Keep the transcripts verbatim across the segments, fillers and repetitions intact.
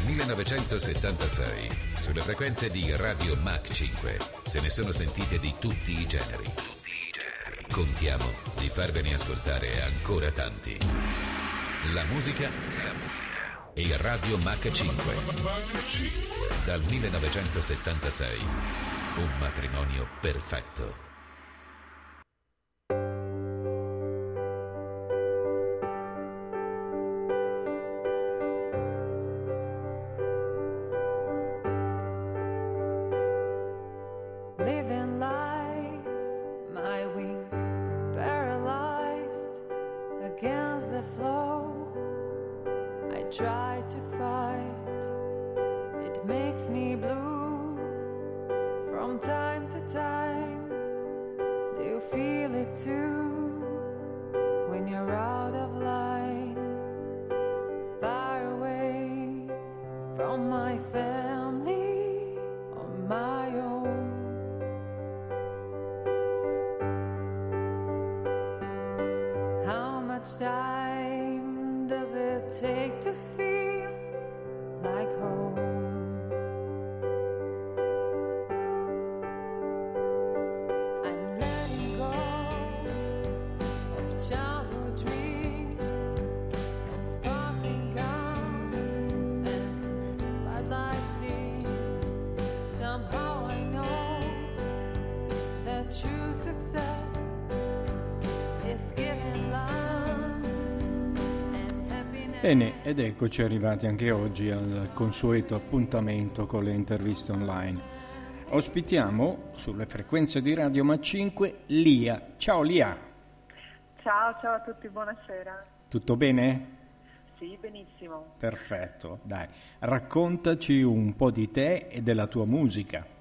millenovecentosettantasei, sulle frequenze di Radio Mach cinque, se ne sono sentite di tutti i generi. Contiamo di farvene ascoltare ancora tanti. La musica e Radio Mach cinque. Dal millenovecentosettantasei, un matrimonio perfetto. Bene, ed eccoci arrivati anche oggi al consueto appuntamento con le interviste online. Ospitiamo sulle frequenze di Radio Mach cinque Lia. Ciao Lia. Ciao, ciao a tutti, buonasera. Tutto bene? Sì, benissimo. Perfetto, dai. Raccontaci un po' di te e della tua musica.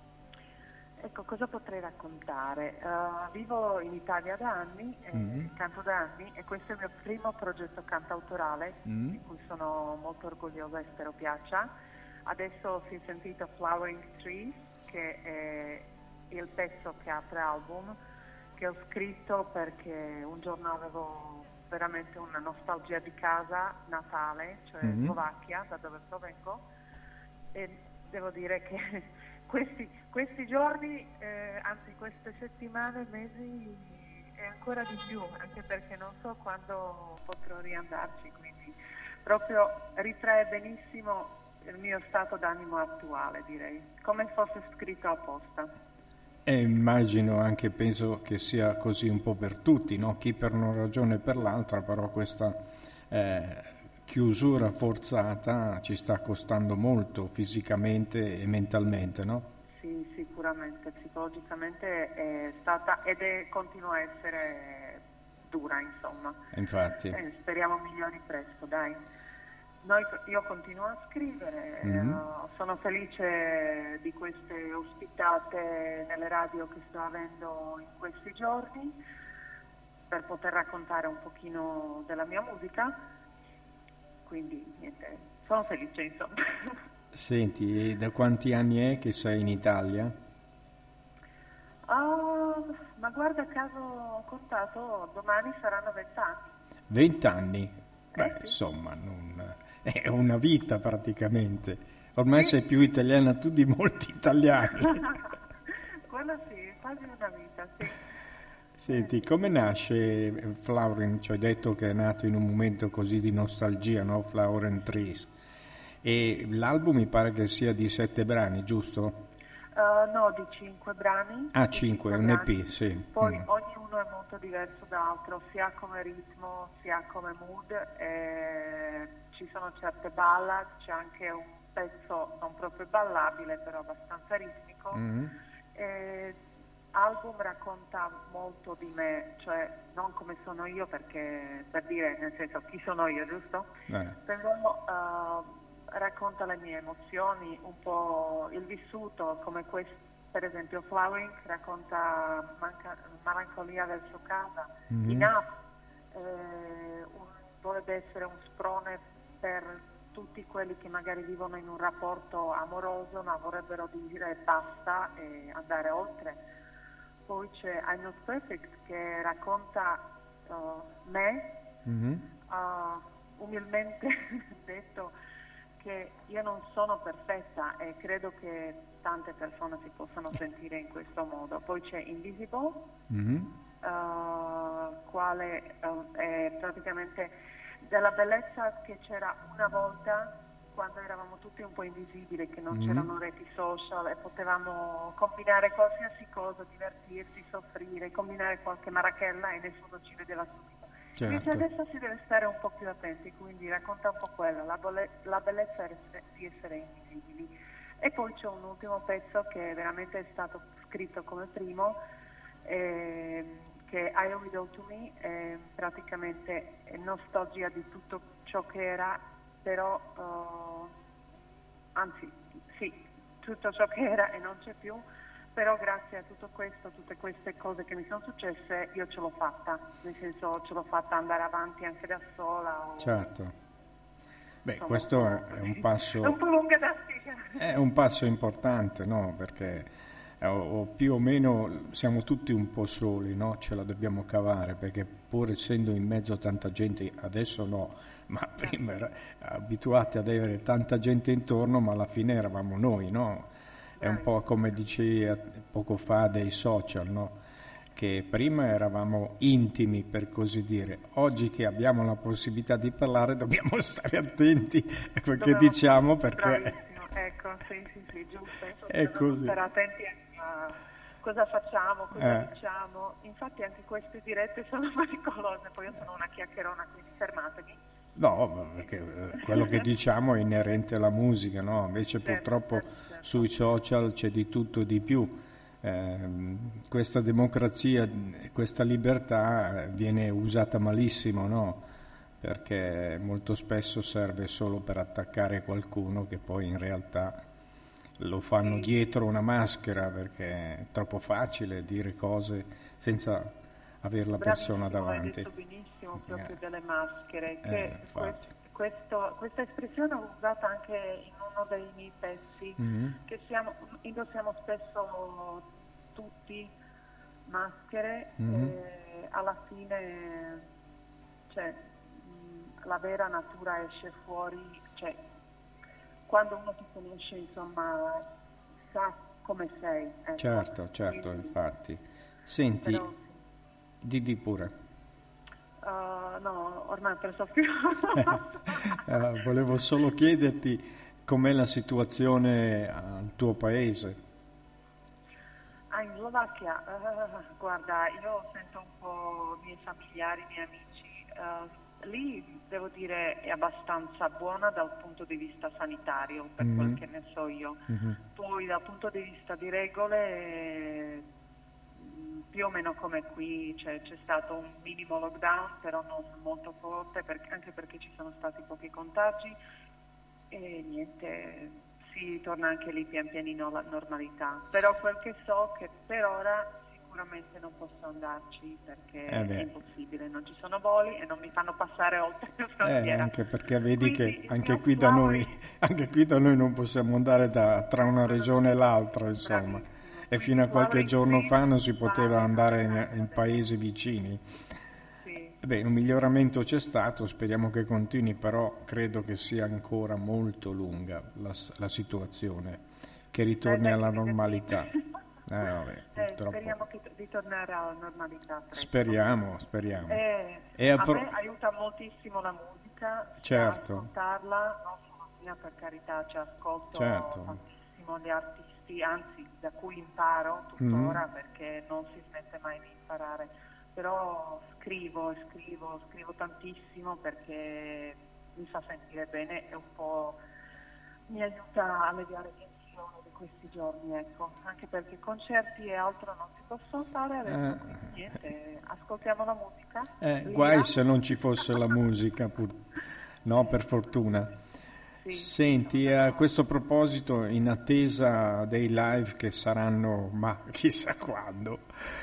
Ecco, cosa potrei raccontare? Uh, vivo in Italia da anni, eh, mm. canto da anni e questo è il mio primo progetto cantautorale mm. di cui sono molto orgogliosa e spero piaccia. Adesso si è sentito Flowering Trees, che è il pezzo che apre l'album, che ho scritto perché un giorno avevo veramente una nostalgia di casa natale, cioè mm. Slovacchia, da dove provengo, e devo dire che Questi, questi giorni, eh, anzi queste settimane, mesi e ancora di più, anche perché non so quando potrò riandarci, quindi proprio ritrae benissimo il mio stato d'animo attuale, direi, come fosse scritto apposta. E immagino anche, penso che sia così un po' per tutti, no? Chi per una ragione o per l'altra, però questa eh, chiusura forzata ci sta costando molto fisicamente e mentalmente, no? Sì, sicuramente, psicologicamente è stata ed è continua a essere dura, insomma. Infatti. Eh, speriamo migliori presto, dai. Noi, io continuo a scrivere, mm-hmm. uh, sono felice di queste ospitate nelle radio che sto avendo in questi giorni per poter raccontare un pochino della mia musica. Quindi niente, sono felice insomma. Senti, da quanti anni è che sei in Italia? Oh, ma guarda caso ho contato, domani saranno vent'anni. Vent'anni? Beh, eh, sì. insomma, non, è una vita praticamente. Ormai sì. Sei più italiana tu di molti italiani. Quello sì, quasi una vita, sì. Senti, come nasce Flowering? Ci hai detto che è nato in un momento così di nostalgia, no? Flowering Trees. E l'album mi pare che sia di sette brani, giusto? Uh, no, di cinque brani. Ah, cinque, un E P, sì. Poi mm. ognuno è molto diverso da altro, sia come ritmo, sia come mood. E ci sono certe ballad, c'è anche un pezzo non proprio ballabile, però abbastanza ritmico. Mm. E l'album racconta molto di me, cioè non come sono io, perché per dire, nel senso, chi sono io, giusto? Eh. Però uh, racconta le mie emozioni, un po' il vissuto, come questo, per esempio Flowering racconta manca, malinconia verso casa, mm-hmm. Enough eh, un, dovrebbe essere un sprone per tutti quelli che magari vivono in un rapporto amoroso ma vorrebbero dire basta e andare oltre. Poi c'è I'm Not Perfect che racconta uh, me, mm-hmm. uh, umilmente detto, che io non sono perfetta e credo che tante persone si possano sentire in questo modo. Poi c'è Invisible, mm-hmm. uh, quale uh, è praticamente della bellezza che c'era una volta quando eravamo tutti un po' invisibili, che non mm-hmm. c'erano reti social e potevamo combinare qualsiasi cosa, divertirsi, soffrire, combinare qualche marachella e nessuno ci vedeva subito. Certo. Invece adesso si deve stare un po' più attenti, quindi racconta un po' quello, la, bolle- la bellezza di essere invisibili. E poi c'è un ultimo pezzo che veramente è stato scritto come primo, eh, che è I Owe It All To Me, è praticamente è nostalgia di tutto ciò che era, però, uh, anzi, sì, tutto ciò che era e non c'è più, però grazie a tutto questo, tutte queste cose che mi sono successe, io ce l'ho fatta, nel senso ce l'ho fatta andare avanti anche da sola. O... Certo. Beh, Insomma, questo un è un passo... È un po' lunga da spiegare. È un passo importante, no? Perché eh, o più o meno siamo tutti un po' soli, no? Ce la dobbiamo cavare, perché pur essendo in mezzo a tanta gente, adesso no, ma prima era, abituati ad avere tanta gente intorno, ma alla fine eravamo noi, no? È un po' come dicevi poco fa dei social, no? Che prima eravamo intimi, per così dire. Oggi che abbiamo la possibilità di parlare dobbiamo stare attenti a quel che diciamo, perché... Bravissimo, ecco, sì, sì, sì, giusto. È così. Stare attenti a cosa facciamo, cosa eh. diciamo. Infatti anche queste dirette sono pericolose, poi io sono una chiacchierona, quindi fermatemi. No, perché quello che diciamo è inerente alla musica, no? Invece certo, purtroppo certo, certo. sui social c'è di tutto e di più. Eh, questa democrazia, questa libertà viene usata malissimo, no? Perché molto spesso serve solo per attaccare qualcuno che poi in realtà lo fanno sì. dietro una maschera, perché è troppo facile dire cose senza avere la persona davanti. Hai detto benissimo proprio eh. delle maschere, eh, che questo, questo, questa espressione l'ho usata anche in uno dei miei pezzi, mm-hmm. che siamo, indossiamo spesso tutti maschere mm-hmm. e alla fine cioè, mh, la vera natura esce fuori, cioè quando uno ti conosce insomma sa come sei. Ecco. Certo, certo, Quindi, infatti. Senti, però, di di pure. Uh, no, ormai ho preso più. uh, volevo solo chiederti com'è la situazione al tuo paese. Ah, in Slovacchia, uh, guarda, io sento un po' i miei familiari, i miei amici, uh, lì devo dire è abbastanza buona dal punto di vista sanitario, per mm-hmm. quel che ne so io. Mm-hmm. Poi dal punto di vista di regole, più o meno come qui, cioè, c'è stato un minimo lockdown, però non molto forte, perché, anche perché ci sono stati pochi contagi e niente, si torna anche lì pian pianino alla normalità. Però quel che so che per ora sicuramente non posso andarci perché eh è impossibile, non ci sono voli e non mi fanno passare oltre la frontiera. Eh, anche perché vedi Quindi, che anche qui da noi anche qui da noi non possiamo andare da, tra una regione e l'altra, insomma. Bravissimo. E fino a qualche giorno fa non si poteva andare in, in paesi vicini. Sì. Beh, un miglioramento c'è stato, speriamo che continui, però credo che sia ancora molto lunga la, la situazione, che ritorni Beh, alla beh, normalità. Eh, vabbè, eh, speriamo che, di tornare alla normalità. Presto. Speriamo, speriamo. Eh, e a pro- me aiuta moltissimo la musica, certo. ascoltarla, non solo mia, per carità, ci ascolto certo. tantissimo gli artisti, anzi da cui imparo tuttora mm. perché non si smette mai di imparare, però scrivo, scrivo, scrivo tantissimo perché mi fa sentire bene e un po' mi aiuta a alleviare tensione di questi giorni, ecco, anche perché concerti e altro non si possono fare adesso, eh. quindi niente, ascoltiamo la musica. Eh, guai se non ci fosse la musica, pur... no, per fortuna. Sì, senti, a questo proposito, in attesa dei live che saranno, ma chissà quando,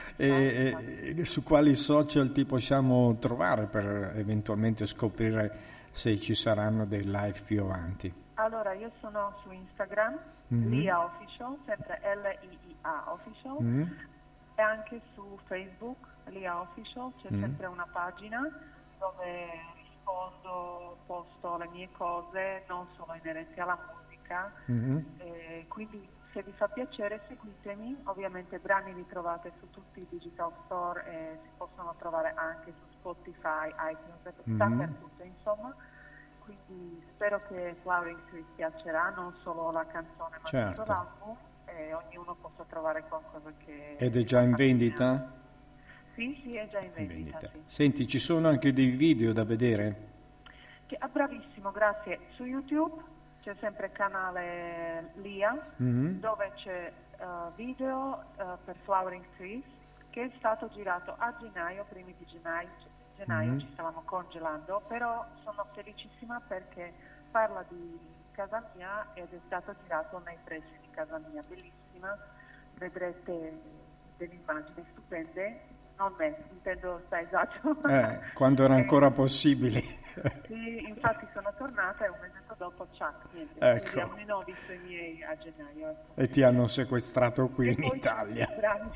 e, e su quali social ti possiamo trovare per eventualmente scoprire se ci saranno dei live più avanti? Allora, io sono su Instagram, mm-hmm. Lia Official, sempre L I I A Official, mm-hmm. e anche su Facebook, Lia Official, c'è mm-hmm. sempre una pagina dove rispondo, posto le mie e cose non solo inerenti alla musica, mm-hmm. eh, quindi se vi fa piacere seguitemi, ovviamente brani li trovate su tutti i digital store e si possono trovare anche su Spotify, iTunes, mm-hmm. dappertutto insomma, quindi spero che Flowering Trees piacerà, non solo la canzone ma certo. tutto l'album, e ognuno possa trovare qualcosa che... Ed è già in vendita? Sì, sì, è già in vendita, in vendita. Sì. Senti, ci sono anche dei video da vedere? Che, ah, bravissimo, grazie. Su YouTube c'è sempre il canale Lia, mm-hmm. dove c'è uh, video uh, per Flowering Trees, che è stato girato a gennaio, primi di gennaio, gennaio mm-hmm. ci stavamo congelando, però sono felicissima perché parla di casa mia ed è stato girato nei pressi di casa mia, bellissima, vedrete delle immagini stupende, non me, intendo paesaggio. Eh, quando era ancora possibile. Sì, infatti sono tornata e un mese dopo, ciao, niente, ecco. non ho visto i miei a gennaio. Ecco. E ti hanno sequestrato qui e in Italia.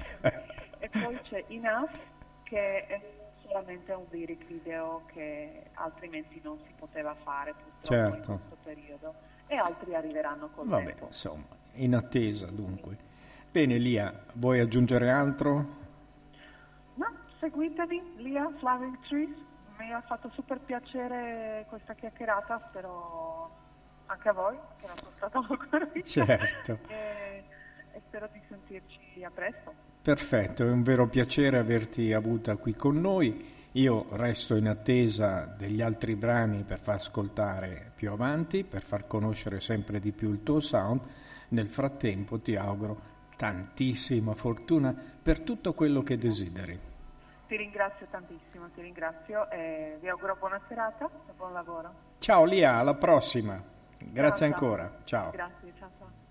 E poi c'è Enough, che è solamente un lyric video che altrimenti non si poteva fare purtroppo certo. in questo periodo, e altri arriveranno col Vabbè, tempo. insomma, in attesa dunque. Bene Lia, vuoi aggiungere altro? No, seguitemi, Lia Flowering Trees. Mi ha fatto super piacere questa chiacchierata, spero anche a voi, che non sono stata ancora qui. Certo. E, e spero di sentirci a presto. Perfetto, è un vero piacere averti avuta qui con noi. Io resto in attesa degli altri brani per far ascoltare più avanti, per far conoscere sempre di più il tuo sound. Nel frattempo ti auguro tantissima fortuna per tutto quello che desideri. Ti ringrazio tantissimo, ti ringrazio e vi auguro buona serata e buon lavoro. Ciao Lia, alla prossima. Grazie ciao, ancora. Ciao. Grazie, ciao ciao.